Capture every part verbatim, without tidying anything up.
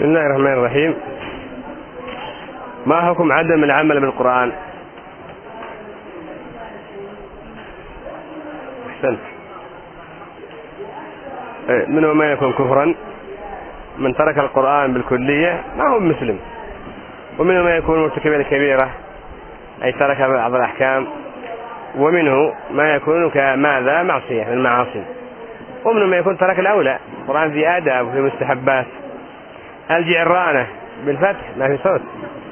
بسم الله الرحمن الرحيم. ما حكم عدم العمل بالقرآن؟ أحسنت. منه ما يكون كفرا، من ترك القرآن بالكلية ما هو مسلم، ومنه ما يكون مرتكبا الكبيرة أي ترك بعض الأحكام، ومنه ما يكون كماذا معصية من المعاصي، ومنه ما يكون ترك الأولى. القرآن في آداب وفي مستحبات. الجعرانة بالفتح ما في صوت.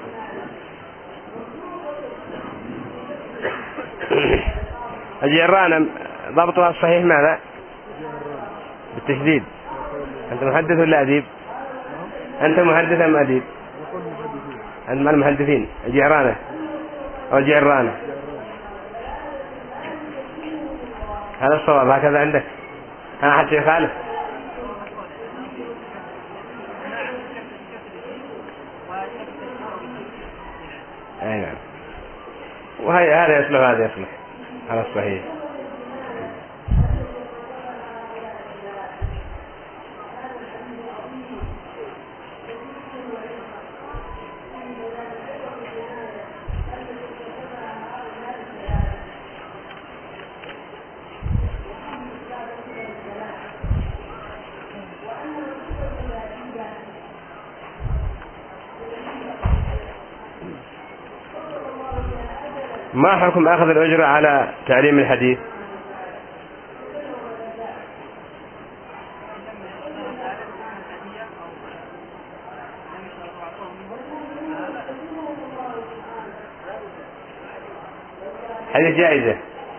الجعرانة ضبطها الصحيح ماذا؟ بالتشديد. أنت محدث ولا أديب؟ أنت محدث أم أديب؟ أنت من المحدثين. الجعرانة أو الجعرانة هذا الصواب، هكذا عندك؟ ها حتى يخالف؟ أي نعم. وهي هذا يصلح هذا يصلح على الصحيح. ما حكم أخذ الأجرة على تعليم الحديث؟ هذه جائزة.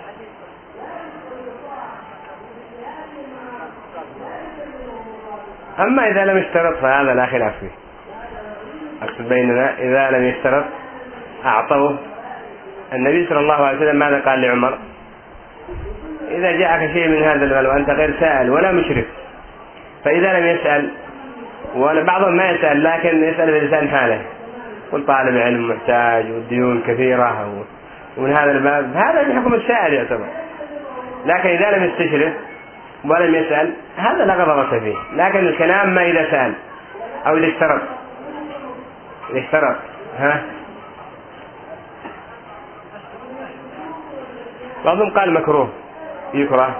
أما إذا لم يشترط فهذا لا خلاف فيه. أقصد بيننا إذا لم يشترط أعطوه. النبي صلى الله عليه وسلم ماذا قال لعمر؟ إذا جاءك شيء من هذا المال وأنت غير سائل ولا مشرف، فإذا لم يسأل، وبعضهم ما يسأل لكن يسأل بلسان حاله، قل طالب علم محتاج والديون كثيرة ومن هذا الباب، هذا من حكم السائل يعتبر. لكن إذا لم يستشرف ولم يسأل هذا لا غضب فيه. لكن الكلام ما إذا سأل أو إذا اشترط. إذا اشترط ها بعضهم قال مكروه يكره،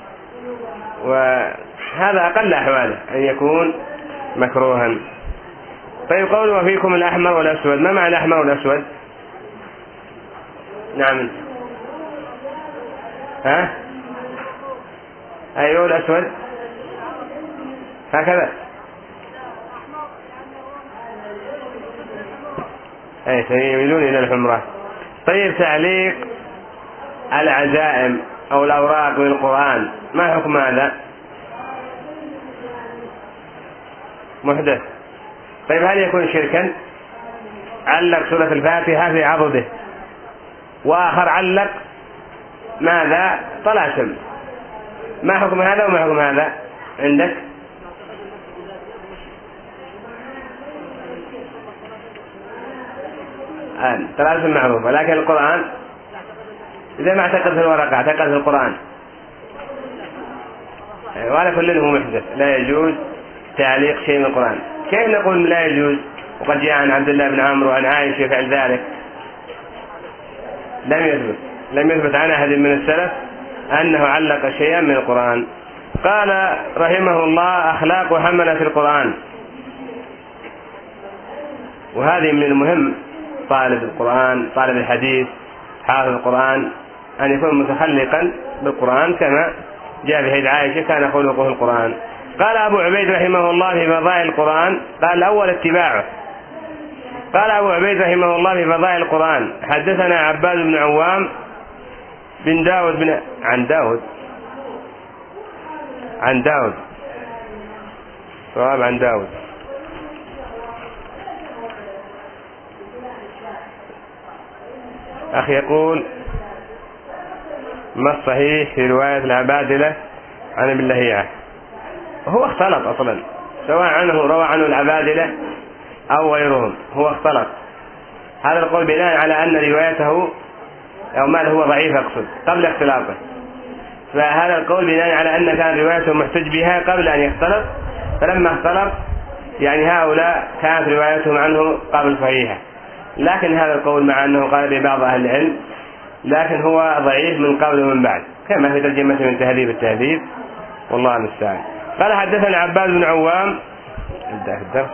وهذا أقل أحواله أن يكون مكروها. طيب قول وفيكم الأحمر والأسود، ما معنى الأحمر والأسود؟ نعم. ها أيوه الأسود هكذا. أي يميلون إلى الحمرة. طيب تعليق العزائم أو الأوراق بالقرآن ما حكم هذا؟ محدث. طيب هل يكون شركا؟ علق سورة الفاتحة في عضده، وآخر علق ماذا؟ طلاسم. ما حكم هذا وما حكم هذا عندك؟ آن طلاسم معروفة، لكن القرآن إذا ما اعتقد في الورقة اعتقد في القرآن، وعلى كل هو محدث لا يجوز تعليق شيء من القرآن. كيف نقول لا يجوز وقد جاء عن عبد الله بن عمرو وعن عائشة يفعل ذلك؟ لم يثبت لم يثبت عن أحد من السلف أنه علق شيئا من القرآن. قال رحمه الله أخلاق حملة القرآن، وهذه من المهم طالب القرآن طالب الحديث حافظ القرآن أن يكون متخلقا بالقرآن كما جاء في حديث عائشة كان خلقه القرآن. قال أبو عبيد رحمه الله في فضائل القرآن، قال الأول اتباعه. قال أبو عبيد رحمه الله في فضائل القرآن حدثنا عباد بن عوام بن داود بن عن داود عن داود صواب عن داود. أخي يقول ما الصحيح في رواية العبادلة عن ابن لهيعة؟ هو اختلط أصلا، سواء عنه روى عنه العبادلة أو غيرهم، هو اختلط. هذا القول بناء على أن روايته أو ما هو ضعيف أقصد قبل اختلاطه، فهذا القول بناء على أن كان روايته محتج بها قبل أن يختلط، فلما اختلط يعني هؤلاء كانت روايتهم عنه قبل صحيحة، لكن هذا القول مع أنه قال ببعض أهل العلم لكن هو ضعيف من قبل ومن بعد، كما في ترجمة من تهذيب التهذيب، والله المستعان. قال حدثنا عباد بن عوام، ابدأ في الدرس،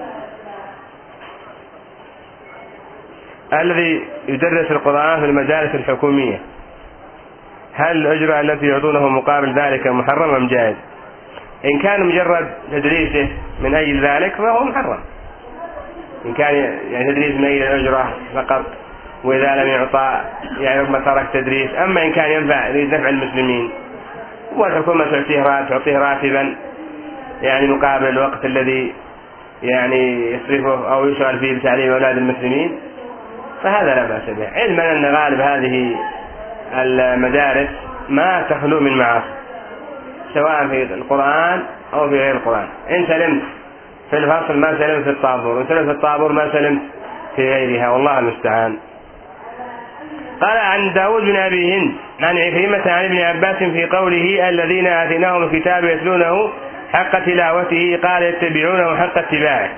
الذي يدرس القرآن في المدارس الحكومية، هل الأجرة التي يعطونه مقابل ذلك محرم أم جائز؟ إن كان مجرد تدريسه من أجل ذلك فهو محرم، إن كان يعني تدريس من أجل الأجرة فقط، وإذا لم يعطى يعني ربما ترك تدريس. أما إن كان ينفع يريد نفع المسلمين والحكومة تعطيه راتب تعطيه راتبا يعني مقابل الوقت الذي يعني يصرفه أو يشغل فيه بتعليم أولاد المسلمين، فهذا لا بأس به، علما أن غالب هذه المدارس ما تخلو من معاصي سواء في القرآن أو في غير القرآن. إن سلمت في الفصل ما سلمت في الطابور، وإن سلمت في الطابور ما سلمت في غيرها، والله المستعان. قال عن داود بن أبي هند عن عكرمة عن ابن عباس في قوله الذين آتيناهم الكتاب يتلونه حق تلاوته، قال يتبعونه حق اتباعه،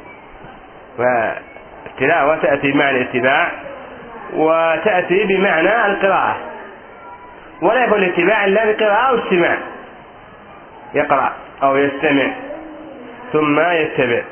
والتلاوة تأتي بمعنى الاتباع وتأتي بمعنى القراءة، ولا يكون الاتباع إلا بقراءة أو استماع، يقرأ أو يستمع ثم يتبع،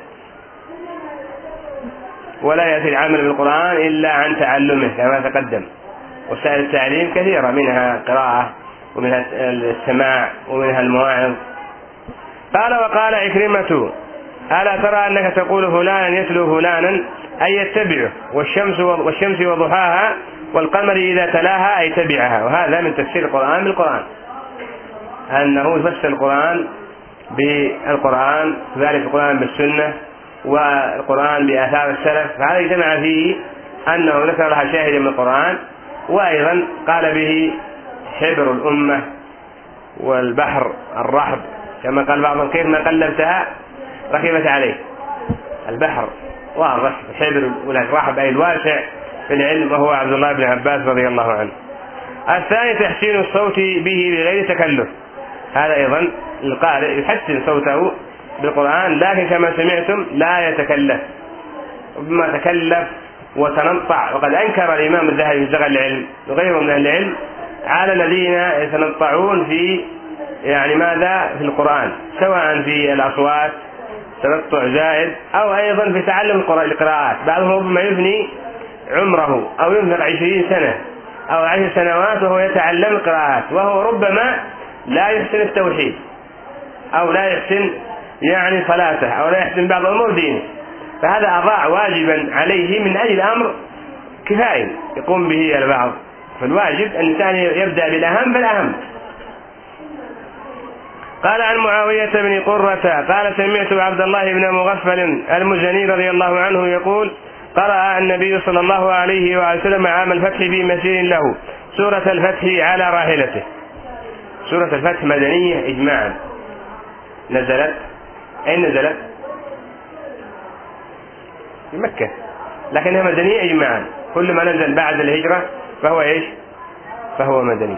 ولا يأتي العمل بالقرآن إلا عن تعلمه كما تقدم. وسائل التعليم كثيرة، منها قراءة ومنها السماع ومنها المواعظ. قال وقال عكرمة ألا ترى أنك تقول فلانا يتلو فلانا أي يتبعه، والشمس والشمس وضحاها والقمر إذا تلاها أي تبعها. وهذا من تفسير القرآن بالقرآن، أنه يفسر القرآن بالقرآن، ذلك القرآن بالسنة والقرآن بآثار السلف، فهذا يجمع فيه أنه ذكر لها شاهدا من القرآن، وأيضا قال به حبر الأمة والبحر الرحب، كما قال بعضهم كيف ما قلبتها ركبت عليه. البحر واضح، حبر والرحب أي الواسع في العلم، وهو عبد الله بن عباس رضي الله عنه. الثاني تحسين الصوت به بغير تكلف، هذا أيضا القارئ يحسن صوته بالقرآن، لكن كما سمعتم لا يتكلف، ربما تكلف وتنطع. وقد أنكر الإمام الذهبي في زغل العلم وغيره من أهل العلم على الذين يتنطعون في يعني ماذا في القرآن، سواء في الأصوات تنطع زائد أو أيضا في تعلم القراءات. بعضهم ربما يفني عمره أو ينفق عشرين سنة أو عشر سنوات وهو يتعلم القراءات، وهو ربما لا يحسن التوحيد أو لا يحسن يعني صلاته أو لا يحسن بعض أمور دينه، فهذا أضاع واجبا عليه من أجل أمر كفاية يقوم به البعض. فالواجب أن الإنسان يبدأ بالأهم فالأهم. قال عن معاوية بن قرة قال سمعت عبد الله بن مغفل المزني رضي الله عنه يقول قرأ النبي صلى الله عليه وسلم عام الفتح بمسير له سورة الفتح على راحلته. سورة الفتح مدنية إجماعا، نزلت أين نزلت؟ في مكة، لكنها مدنية إجماعا، كل ما نزل بعد الهجرة فهو إيش؟ فهو مدني.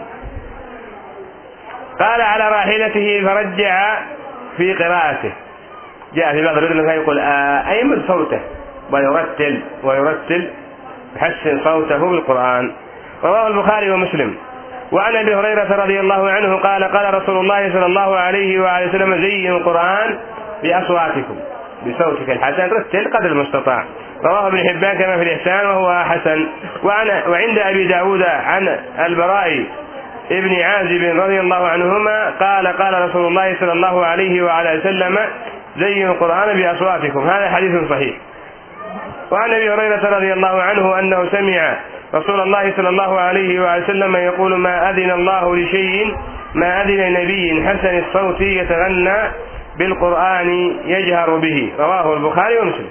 قال على راحلته فرجع في قراءته، جاء في بعض الرجل يقول أيمن صوته ويرتل ويرتل يحسن صوته بالقرآن. رواه البخاري ومسلم. وعن أبي هريرة رضي الله عنه قال قال رسول الله صلى الله عليه وآله وسلم زينوا القرآن بأصواتكم بصوتك الحسن رتل قدر المستطاع. رواه ابن حبان كما في الإحسان وهو حسن. وعند أبي داود عن البراء ابن عازب رضي الله عنهما قال قال رسول الله صلى الله عليه وعلى وسلم زينوا القرآن بأصواتكم، هذا حديث صحيح. وعن أبي هريرة رضي الله عنه أنه سمع رسول الله صلى الله عليه وعلى وسلم يقول ما أذن الله لشيء ما أذن لنبي حسن الصوت يتغنى بالقرآن يجهر به. رواه البخاري ومسلم.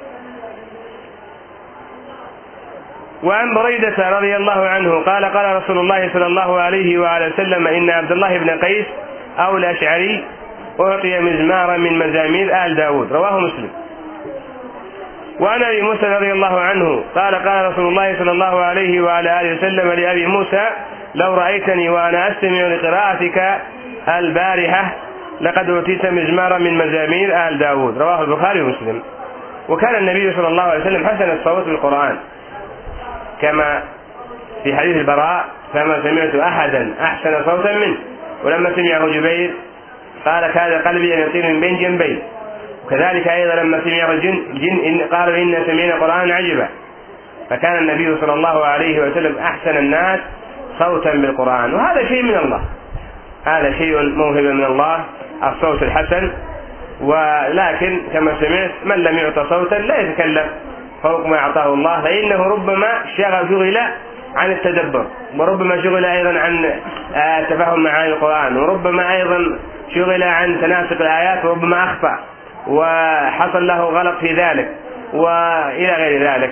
وعن بريدة رضي الله عنه قال قال رسول الله صلى الله عليه وعلى وسلم إن عبد الله بن قيس أو الأشعري أعطي مزمارا من مزامير آل داود. رواه مسلم. وعن أبي موسى رضي الله عنه قال قال رسول الله صلى الله عليه وعلى آله وسلم لأبي موسى لو رأيتني وأنا أستمع لقراءتك البارحة لقد أوتيت مزمارا من مزامير آل داود، رواه البخاري ومسلم. وكان النبي صلى الله عليه وسلم حسن الصوت بالقرآن، كما في حديث البراء: فما سمعت أحدا أحسن صوتا منه. ولما سمعه جبير قال: كاد قلبي أن يطير من بين جنبي. وكذلك أيضا لما سمعه الجن جن إن قالوا: إنا سمعنا قرآنا عجبا. فكان النبي صلى الله عليه وسلم أحسن الناس صوتا بالقرآن، وهذا شيء من الله، هذا شيء موهبة من الله، الصوت الحسن. ولكن كما سمعت: من لم يعط صوتا لا يتكلم فوق ما أعطاه الله، فإنه ربما شغل شغل عن التدبر، وربما شغل أيضا عن تفهم معاني القرآن، وربما أيضا شغل عن تناسق الآيات، وربما أخطأ وحصل له غلط في ذلك وإلى غير ذلك.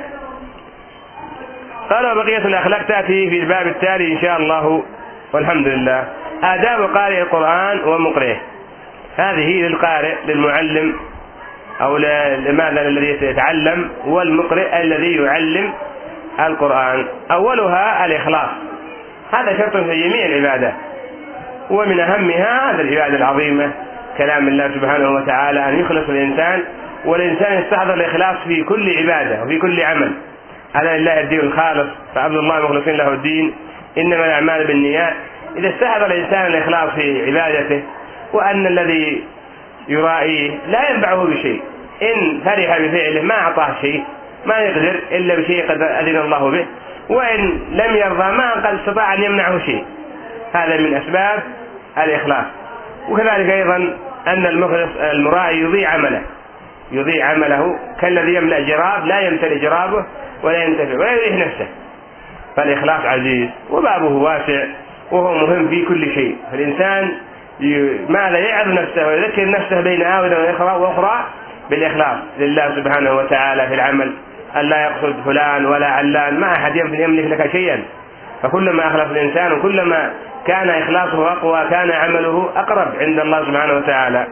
قال: وبقية الأخلاق تأتي في الباب التالي إن شاء الله، والحمد لله. آداب قارئ القرآن ومقرئه، هذه للقارئ للمعلم أو لماذا الذي يتعلم، والمقرئ الذي يعلم القرآن. أولها الإخلاص، هذا شرط في جميع العبادات، ومن أهمها هذه العبادة العظيمة كلام الله سبحانه وتعالى أن يخلص الإنسان، والإنسان يستحضر الإخلاص في كل عبادة وفي كل عمل. ألا لله الدين الخالص فعبد الله مخلصين له الدين، إنما الأعمال بالنيات. إذا استحضر الإنسان الإخلاص في عبادته، وأن الذي يرائيه لا ينفعه بشيء، إن فرح بفعله ما أعطاه شيء، ما يقدر إلا بشيء قد أذن الله به، وإن لم يرضى ما قد استطاع أن يمنعه شيء. هذا من أسباب الإخلاص. وكذلك أيضا أن المخلص المراعي يضيع عمله، يضيع عمله كالذي يملأ جراب لا يمتلئ جرابه ولا ينتفع ولا يريح نفسه. فالإخلاص عزيز وبابه واسع، وهو مهم في كل شيء. فالإنسان ماذا يعظ نفسه ويذكر نفسه بين آونة وأخرى بالإخلاص لله سبحانه وتعالى في العمل، أن لا يقصد فلان ولا علان، ما أحد يملك لك شيئا. فكلما أخلص الإنسان وكلما كان إخلاصه أقوى كان عمله أقرب عند الله سبحانه وتعالى.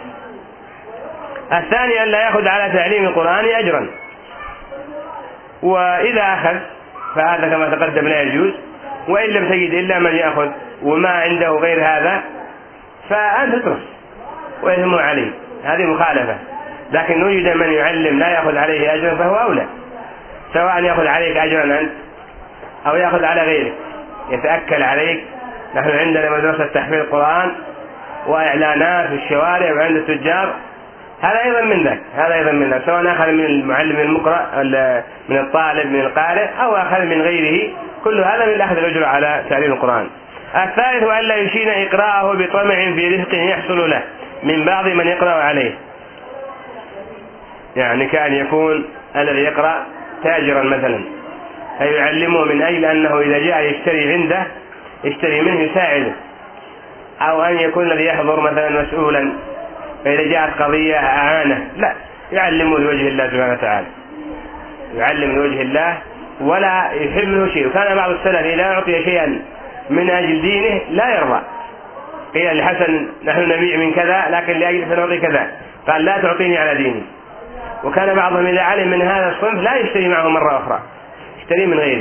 الثاني أن لا يأخذ على تعليم القرآن أجرا، وإذا أخذ فهذا كما تقدم لا يجوز، وإن لم تجد إلا من يأخذ وما عنده غير هذا فأنت تترك ويثم عليه، هذه مخالفة. لكن وجد من يعلم لا يأخذ عليه أجرا فهو أولى، سواء يأخذ عليك أجرا أنت أو يأخذ على غيرك، يتأكل عليك. نحن عندنا مدرسة تحفيظ القرآن وإعلانات في الشوارع وعند التجار، هذا أيضا من ذلك، هذا أيضا من ذلك، سواء أخذ من المعلم المقرأ من الطالب من القارئ أو أخذ من غيره، كل هذا من أخذ الأجر على تعليم القرآن. الثالث أن لا يشين إقراءه بطمع في رزق يحصل له من بعض من يقرأ عليه، يعني كان يكون الذي يقرأ تاجرا مثلا فيعلمه من أجل أنه إذا جاء يشتري عنده يشتري منه يساعده، أو أن يكون الذي يحضر مثلا مسؤولا فإذا جاءت قضية أعانه، لا، يعلمه لوجه الله سبحانه وتعالى، يعلم لوجه الله ولا يحب منه شيء. وكان بعض السلف إذا أعطي شيئا من أجل دينه لا يرضى، قيل الحسن نحن نبيع من كذا لكن لأجل سنعطي كذا، قال لا تعطيني على ديني. وكان بعضهم إذا علم من هذا الصنف لا يشتري معه مرة أخرى، يشتري من غيره.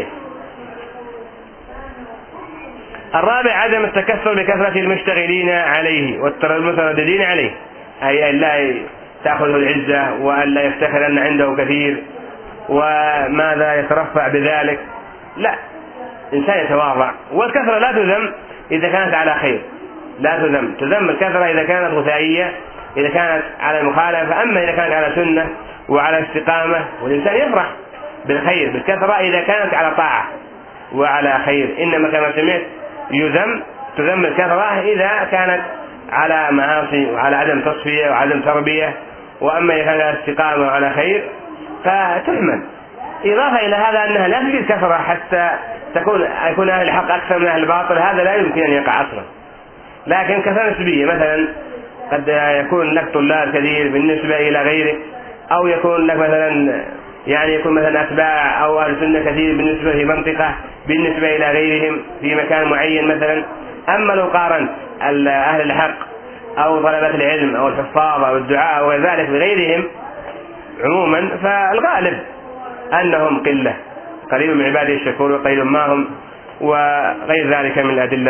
الرابع عدم التكثر بكثرة المشتغلين عليه والمترددين عليه، أي أن لا تأخذه العزة وأن لا يفتخر أن عنده كثير وماذا يترفع بذلك، لا، إنسان يتواضع. والكثرة لا تذم إذا كانت على خير، لا تذم، تذم الكثرة إذا كانت غثائية، إذا كانت على المخالفة. أما إذا كانت على سنة وعلى استقامة، والإنسان يفرح بالخير بالكثرة إذا كانت على طاعة وعلى خير. إنما كما سمعت يذم تذم الكثرة إذا كانت على معاصي وعلى عدم تصفية وعدم تربية. وأما إذا كانت على استقامة وعلى خير فتحمل. إضافة إلى هذا أنها لا تجد كثرة حتى تكون يكون أهل الحق أكثر من أهل الباطل، هذا لا يمكن أن يقع أصلا. لكن كثرة نسبية، مثلا قد يكون لك طلاب كثير بالنسبة إلى غيرك، أو يكون لك مثلا يعني يكون مثلا أتباع أو أهل سنة كثير بالنسبة في منطقة بالنسبة إلى غيرهم في مكان معين مثلا. أما لو قارنت أهل الحق أو طلبة العلم أو الحفاظ أو الدعاء أو غير ذلك بغيرهم عموما، فالغالب أنهم قلة، قليل من عباده الشكور وقليل ما هم، وغير ذلك من الأدلة.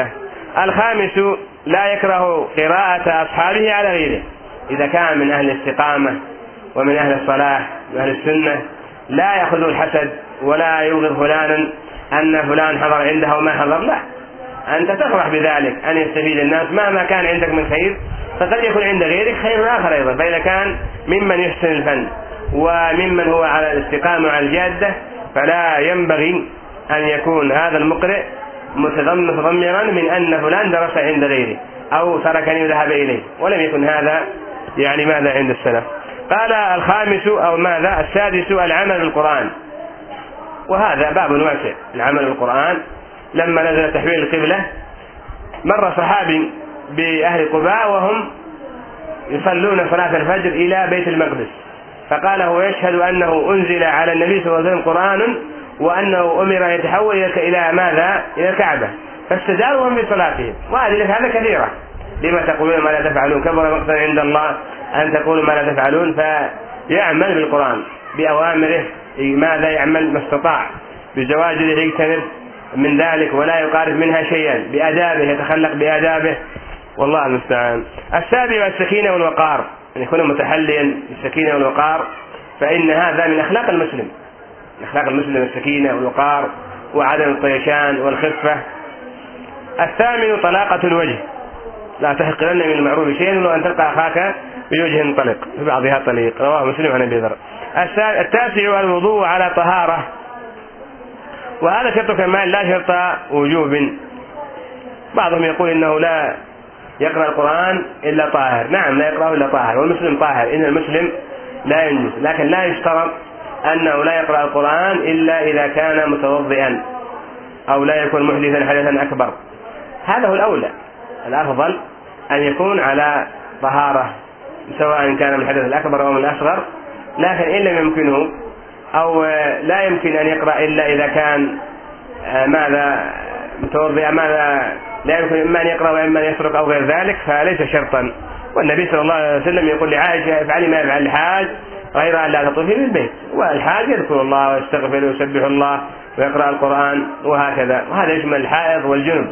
الخامس لا يكره قراءة أصحابه على غيره، إذا كان من أهل الاستقامة ومن أهل الصلاح وأهل السنة لا يأخذ الحسد ولا يبغض فلانا أن فلان حضر عنده وما حضر، لا، أنت تفرح بذلك أن يستفيد الناس مهما كان عندك من خير، فقد يكون عند غيرك خير آخر أيضا. فإذا كان ممن يحسن الفن وممن هو على الاستقامة وعلى الجادة فلا ينبغي أن يكون هذا المقرئ متضمرا من أن فلان درس عند غيره أو تركني وذهب إليه، ولم يكن هذا يعني ماذا عند السلف. قال الخامس أو ماذا السادس العمل بالقرآن، وهذا باب واسع. العمل بالقرآن لما نزل تحويل القبلة مر صحابي بأهل قباء وهم يصلون صلاة الفجر إلى بيت المقدس، فقال هو يشهد أنه أنزل على النبي صلى الله عليه وسلم قرآن وأنه أمر أن يتحول إلى ماذا إلى الكعبة، فاستداروا في صلاتهم. وهذه هذا كثيرة، لما تقولون ما لا تفعلون، كبر مقتا عند الله أن تقولوا ما لا تفعلون. فيعمل بالقرآن بأوامره، ماذا يعمل ما استطاع، بزواجره يجتنب من ذلك ولا يقارب منها شيئا، بآدابه يتخلق بآدابه، والله المستعان. السابع السكينة والوقار، أن يكون متحليا بالسكينة والوقار، فإن هذا من أخلاق المسلم، من أخلاق المسلم السكينة والوقار وعدم الطيشان والخفة. الثامن طلاقة الوجه، لا تحقرن من المعروف شيئا ولو أن تلقى أخاك بوجه طلق في بعضها طليق، رواه مسلم عن أبي ذر. التاسع الوضوء على طهارة، وهذا شرط كمال لا شرط وجوب. بعضهم يقول إنه لا يقرأ القرآن إلا طاهر، نعم لا يقرأه إلا طاهر، والمسلم طاهر، إن المسلم لا ينجس، لكن لا يشترط أنه لا يقرأ القرآن إلا إذا كان متوضئا أو لا يكون محدثا حدثا أكبر. هذا هو الأولى، الأفضل أن يكون على طهارة سواء كان من الحدث الأكبر أو من الأصغر، لكن إن لم يمكنه أو لا يمكن أن يقرأ إلا إذا كان ماذا متوضئا، ماذا لا يمكن إما أن يقرأ وإما أن يسرق أو غير ذلك، فليس شرطا. والنبي صلى الله عليه وسلم يقول لعائشة افعلي ما يفعل الحاج غير أن لا تطوفي بالبيت، والحاج يذكر الله ويستغفر ويسبح الله ويقرأ القرآن وهكذا، وهذا يشمل الحائض والجنب.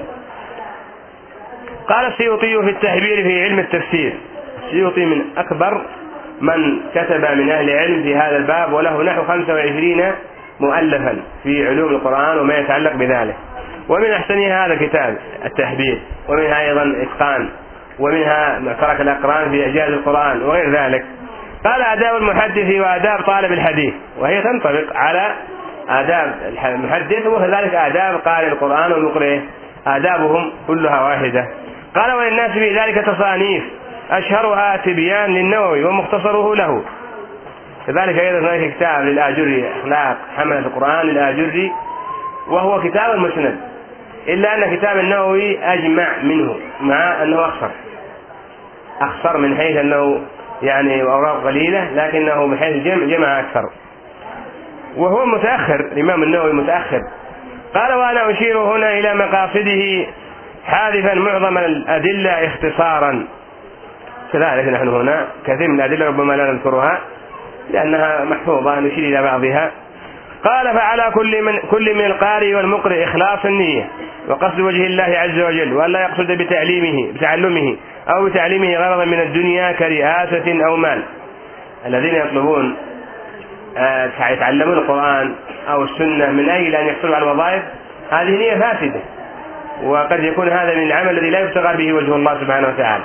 قال السيوطي في التحبير في علم التفسير، السيوطي من أكبر من كتب من أهل علم في هذا الباب، وله نحو خمسة وعشرين مؤلفا في علوم القرآن وما يتعلق بذلك، ومن أحسنها هذا الكتاب التحبير، ومنها أيضا إتقان، ومنها معترك الأقران في إعجاز القرآن وغير ذلك. قال آداب المحدث وآداب طالب الحديث، وهي تنطبق على آداب المحدث وكذلك آداب قارئ القرآن والمقرئ، آدابهم كلها واحدة. قال وللناس في ذلك تصانيف، أشهرها تبيان للنووي ومختصره له، كذلك أيضا هناك كتاب للآجري أخلاق حملة القرآن للآجري، وهو كتاب مسند، إلا أن كتاب النووي أجمع منه مع أنه أخصر أخصر من حيث أنه يعني أوراق قليلة، لكنه من حيث الجمع جمع أكثر، وهو متأخر، الإمام النووي متأخر. قال وأنا أشير هنا إلى مقاصده حادثا معظم الأدلة اختصارا، كذلك نحن هنا كثير من الأدلة ربما لا نذكرها لأنها محفوظة، نشير إلى بعضها. قال فعلى كل من كل من القارئ والمقرئ إخلاص النية وقصد وجه الله عز وجل، وألا يقصد بتعليمه بتعلمه أو بتعليمه غرضا من الدنيا كرئاسة أو مال. الذين يطلبون آه يتعلمون القرآن أو السنة من أجل أن يحصلوا على الوظائف، هذه نية فاسدة، وقد يكون هذا من العمل الذي لا يبتغى به وجه الله سبحانه وتعالى.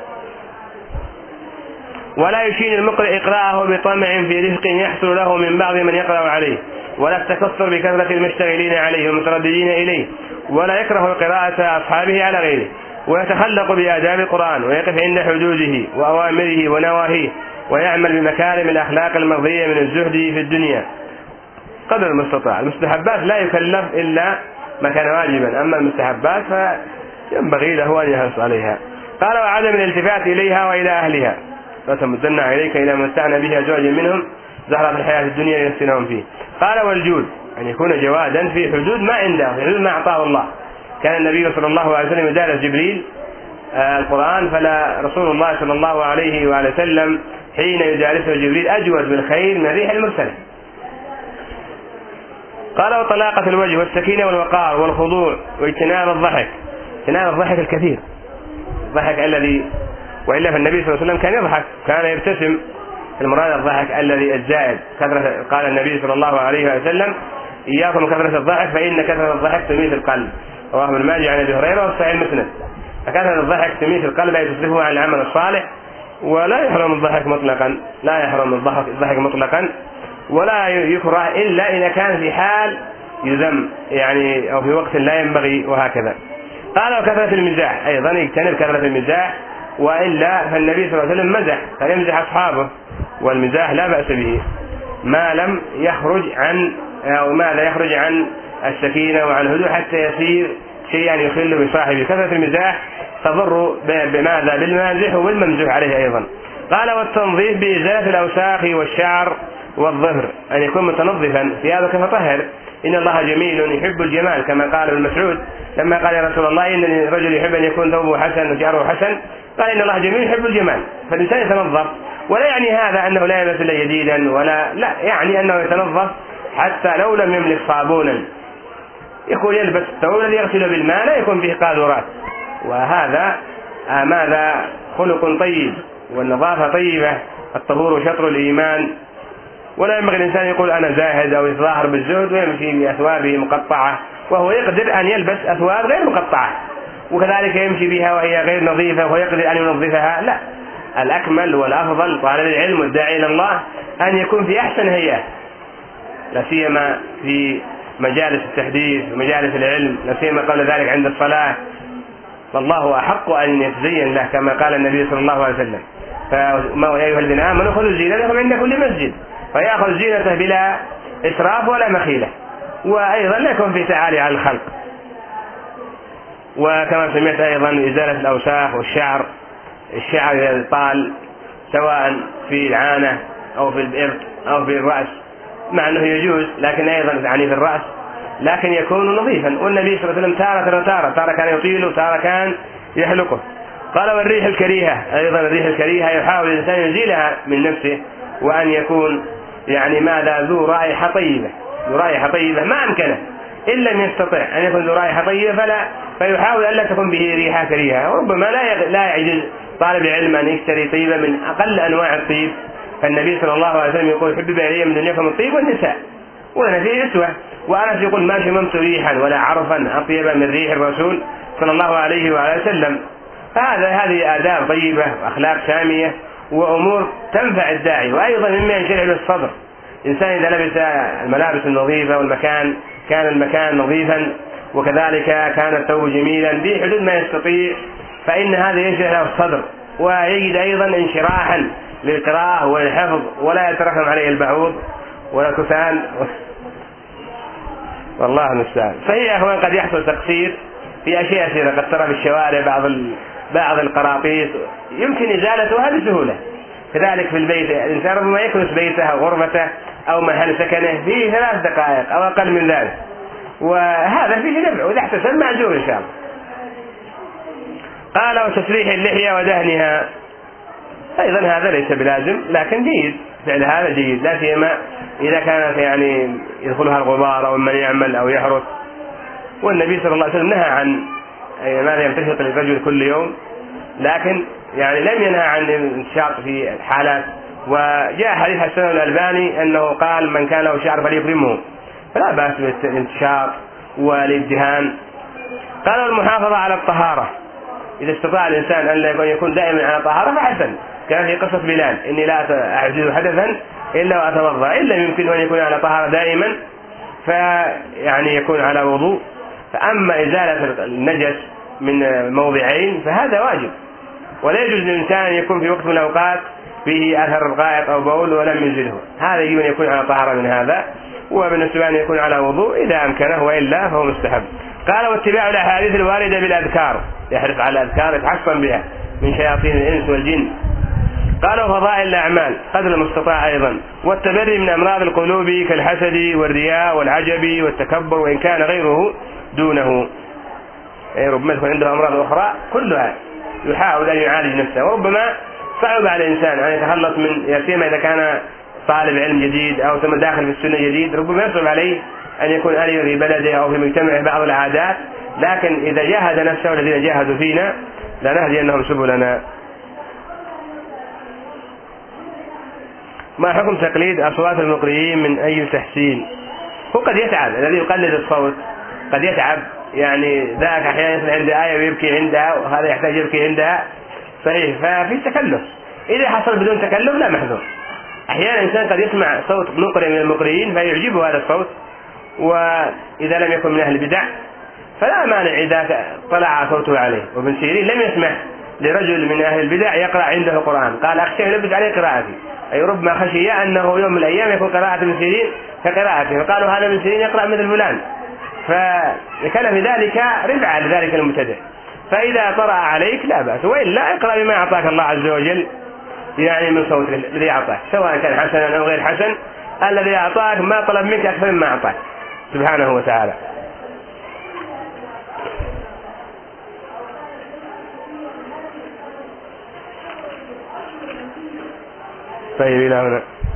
ولا يشين المقرئ إقراءه بطمع في رزق يحصل له من بعض من يقرأ عليه، ولا التكثر بكثرة المشتغلين عليه والمترددين إليه، ولا يكره قراءة أصحابه على غيره، ويتخلق بآداب القرآن ويقف عند حدوده وأوامره ونواهيه، ويعمل بمكارم الأخلاق المرضية من الزهد في الدنيا قدر المستطاع. المستحبات لا يكلف إلا ما كان واجبا، أما المستحبات فينبغي له أن يحرص عليها. قال وعدم الالتفات إليها وإلى أهلها، لا تمدن عليك إلى ما متعنا به أزواجا منهم زهرة الحياة الدنيا لنفتنهم فيه. قال والجود أن يكون جوادا في حدود ما عنده، في حدود ما أعطاه الله. كان النبي صلى الله عليه وسلم يدارس جبريل آه القرآن، فلا رسول الله صلى الله عليه وآله وسلم حين يدارسه جبريل أجود بالخير من ريح المرسلة. قال وطلاقة الوجه والسكينة والوقار والخضوع واجتناب الضحك، اجتناب الضحك الكثير، الضحك الذي، وإلا فالنبي صلى الله عليه وسلم كان يضحك، كان يبتسم. المراد الضحك الذي الزائد، كثرة. قال النبي صلى الله عليه وسلم: إياكم كثرة الضحك فإن كثرة الضحك تميت القلب. رواه ابن ماجه عن أبي هريرة وفي صحيح مسند. فكثرة الضحك تميت القلب، أي تصرفه عن العمل الصالح. ولا يحرم الضحك مطلقا، لا يحرم الضحك مطلقا، ولا يكره إلا إذا كان في حال يذم يعني، أو في وقت لا ينبغي، وهكذا. قال: وكثرة المزاح أيضا يجتنب كثرة المزاح، وإلا فالنبي صلى الله عليه وسلم مزح، فيمزح أصحابه، والمزاح لا بأس به ما لم يخرج عن، أو ما لا يخرج عن السكينة وعن الهدوء حتى يصير شيئا يخل بصاحبه. كثرة المزاح تضر بماذا؟ بالمازح والممزوح عليه أيضا. قال: والتنظيف بإزالة الأوساخ والشعر والظهر، أن يكون متنظفا ثيابك فطهر، إن الله جميل يحب الجمال، كما قال ابن مسعود لما قال: يا رسول الله إن الرجل يحب أن يكون ثوبه حسن وشعره حسن، قال: إن الله جميل يحب الجمال. فالإنسان يتنظف، ولا يعني هذا أنه لا يلبس إلا جديدا، ولا لا، يعني أنه يتنظف حتى لو لم يملك صابونا يكون يلبس الثوب الذي يغسل بالماء لا يكون فيه قاذورات، وهذا آه ماذا؟ خلق طيب، والنظافة طيبة، الطهور شطر الإيمان. ولا ينبغي الإنسان يقول أنا زاهد أو يتظاهر بالزهد ويمشي بأثوابه مقطعة، وهو يقدر أن يلبس أثواب غير مقطعة، وكذلك يمشي بها وهي غير نظيفة وهو يقدر أن ينظفها. لا، الأكمل والأفضل طالب العلم والداعي إلى الله أن يكون في أحسن هيئة، لا سيما في مجالس التحديث ومجالس العلم، لا سيما قبل ذلك عند الصلاة، فالله أحق أن يتزين له، كما قال النبي صلى الله عليه وسلم: فما يا أيها الذين آمنوا خذوا زينتكم عند كل مسجد، فيأخذ زينته بلا إسراف ولا مخيلة، وأيضا لا يكون في تعالي على الخلق. وكما سمعت أيضا إزالة الأوساخ والشعر، الشعر إذا طال سواء في العانة أو في الإبط أو في الرأس، مع أنه يجوز، لكن أيضا يعني في الرأس، لكن يكون نظيفا. والنبي صلى الله عليه وسلم تارة وتارة، تارة كان يطيله وتارة كان يحلقه. قال: والريح الكريهة أيضا، الريح الكريهة يحاول الإنسان يزيلها من نفسه، وأن يكون يعني ماذا؟ ذو رائحة طيبة، ذو رائحة طيبة ما أمكنه، إن لم يستطع أن يكون ذو رائحة طيبة فلا فيحاول أن لا تكون به ريحة كريهة. وربما لا لا يعجز طالب العلم أن يشتري طيبة من أقل أنواع الطيب، فالنبي صلى الله عليه وسلم يقول: حبب إلي من دنياكم الطيب والنساء، وأنا فيه أسوة. وأنس يقول: ما شممت ريحا ولا عرفا أطيب من ريح الرسول صلى الله عليه وآله وسلم. فهذا هذه آداب طيبة وأخلاق سامية وأمور تنفع الداعي، وأيضا مما ينشرح له الصدر. الإنسان إذا لبس الملابس النظيفة والمكان كان المكان نظيفا، وكذلك كان الثوب جميلا بحدود ما يستطيع، فإن هذا ينشرح له الصدر، ويجد أيضا انشراحا للقراءة والحفظ، ولا يترحم عليه البعوض ولا كسان والله المستعان. صحيح يا أخوان قد يحصل تقصير في أشياء كثيرة، قد ترى في الشوارع بعض بعض القراطيس يمكن إزالتها بسهولة. كذلك في البيت الإنسان ربما يكنس بيته أو غرفته أو محل سكنه في ثلاث دقائق أو أقل من ذلك، وهذا فيه نفع، وإذا احتسب معجور إن شاء الله. قال: وتسريح اللحية ودهنها أيضا هذا ليس بلازم، لكن جيد، فعل هذا جيد، لا سيما إذا كانت يعني يدخلها الغبار أو من يعمل أو يحرث. والنبي صلى الله عليه وسلم نهى عن ماذا يمتشط للرجل كل يوم، لكن يعني لم ينهى عن الانتشاط في الحالات. وجاء حديث حسن الألباني أنه قال: من كان له شعر فليكرمه، فلا بأس بالانتشاط والادهان. قال: المحافظة على الطهارة، إذا استطاع الإنسان أن يكون دائما على طهارة فحسن، كان في قصة بلال: إني لا أحدث حدثا إلا وأتوضأ، إلا يمكن أن يكون على طهارة دائما فيعني يكون على وضوء. فأما إزالة النجس من موضعين فهذا واجب، ولا يجوز للإنسان أن يكون في وقت من الأوقات فيه أثر الغائط أو بول ولم يزله، هذا يجب أن يكون على طهارة من هذا، وبالنسبة أن يكون على وضوء إذا أمكنه، وإلا فهو مستحب. قال: واتباع الأحاديث الواردة بالأذكار، يحرص على الأذكار يتحصن بها من شياطين الإنس والجن. قالوا: فضائل الأعمال قدر المستطاع أيضا، والتبري من أمراض القلوب كالحسد والرياء والعجب والتكبر، وإن كان غيره دونه، يعني ربما يكون عنده أمراض أخرى كلها يحاول أن يعالج نفسه، وربما صعب على الإنسان أن يتخلص من، يسيما إذا كان طالب علم جديد أو ثم داخل في السنة جديد، ربما يصعب عليه أن يكون أليم في بلده أو في مجتمعه بعض العادات لكن إذا جاهد نفسه الذين جاهدوا فينا لنهدينهم سبلنا. ما حكم تقليد أصوات المقرئين من أي تحسين؟ هو قد يتعب الذي يقلد الصوت، قد يتعب، يعني ذاك أحيانا يصل عند آية ويبكي عندها وهذا يحتاج يبكي عندها، صحيح، ففي تكلف. إذا حصل بدون تكلف لا محذور. أحيانا الإنسان قد يسمع صوت مقرئ من المقرئين فيعجبه هذا الصوت، وإذا لم يكن من أهل البدع فلا مانع إذا طلع صوته عليه. وابن سيرين لم يسمح لرجل من أهل البدع يقرأ عنده القرآن، قال أخشى يلبس عليه قراءتي، أي ربما خشي أنه يوم من الأيام يكون قراءة ابن سيرين كقراءته، فقالوا هذا ابن سيرين يقرأ مثل فلان، فكان في ذلك رفعة لذلك المبتدع. فإذا طرأ عليك لا بأس، وإلا اقرأ بما أعطاك الله عز وجل يعني من صوت الذي أعطاك، سواء كان حسنا أو غير حسن، الذي أعطاك ما طلب منك أكثر مما أعطاك سبحانه وتعالى. طيب إلى هنا.